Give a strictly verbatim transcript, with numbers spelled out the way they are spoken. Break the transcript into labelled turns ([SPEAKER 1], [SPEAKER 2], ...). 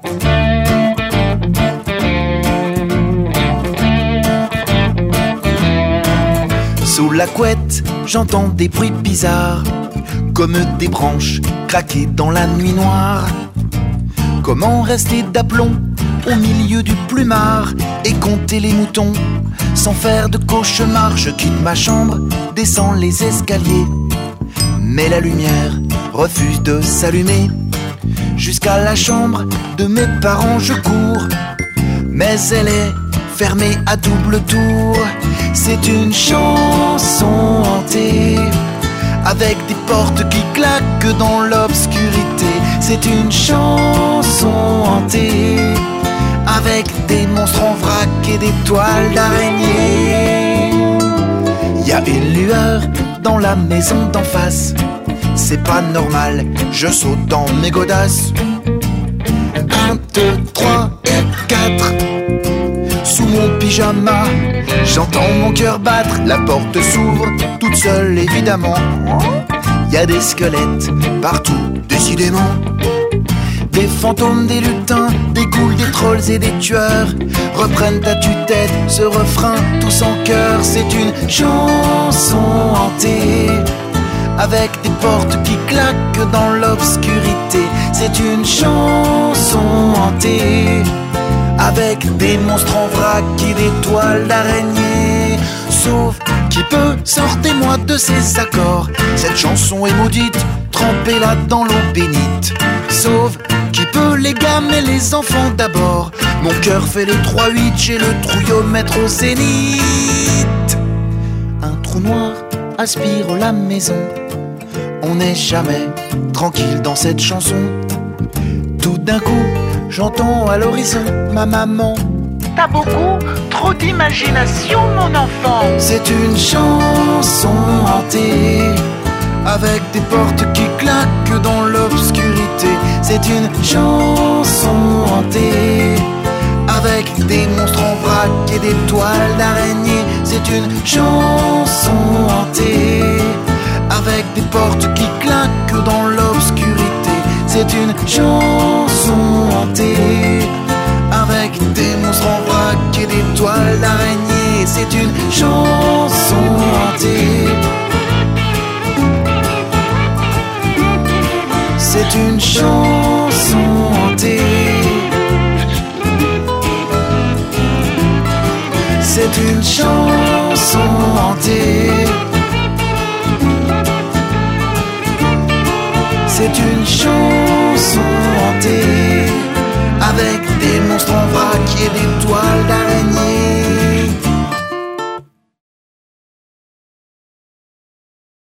[SPEAKER 1] Sous la couette, j'entends des bruits bizarres, comme des branches craquées dans la nuit noire. Comment rester d'aplomb au milieu du plumard et compter les moutons sans faire de cauchemar? Je quitte ma chambre, descends les escaliers, mais la lumière refuse de s'allumer. Jusqu'à la chambre de mes parents je cours, mais elle est fermée à double tour. C'est une chanson hantée, avec des portes qui claquent dans l'obscurité. C'est une chanson hantée, avec des monstres en vrac et des toiles d'araignée. Y a une lueur dans la maison d'en face, c'est pas normal, je saute dans mes godasses. Un, deux, trois et quatre. Sous mon pyjama, j'entends mon cœur battre. La porte s'ouvre toute seule évidemment. Y a des squelettes partout, décidément. Des fantômes, des lutins, des ghouls, des trolls et des tueurs reprennent à tue-tête ce refrain tous en chœur. C'est une chanson hantée, avec des portes qui claquent dans l'obscurité. C'est une chanson hantée, avec des monstres en vrac et des toiles d'araignée. Sauf qui peut, sortez-moi de ces accords. Cette chanson est maudite, trempez-la dans l'eau bénite. Sauf qui peut, les gammes et les enfants d'abord. Mon cœur fait les trois huit, j'ai le trouillomètre au zénith. Un trou noir aspire la maison, on n'est jamais tranquille dans cette chanson. Tout d'un coup, j'entends à l'horizon ma maman.
[SPEAKER 2] T'as beaucoup trop d'imagination, mon enfant.
[SPEAKER 1] C'est une chanson hantée, avec des portes qui claquent dans l'obscurité. C'est une chanson hantée, avec des monstres en vrac et des toiles d'araignée. C'est une chanson hantée, avec des portes qui claquent dans l'obscurité. C'est une chanson hantée, avec des monstres en vrac et des toiles d'araignée. C'est une chanson hantée. C'est une chanson hantée. C'est une chanson hantée. C'est une chanson hantée, avec des monstres en vrac et des toiles d'araignée.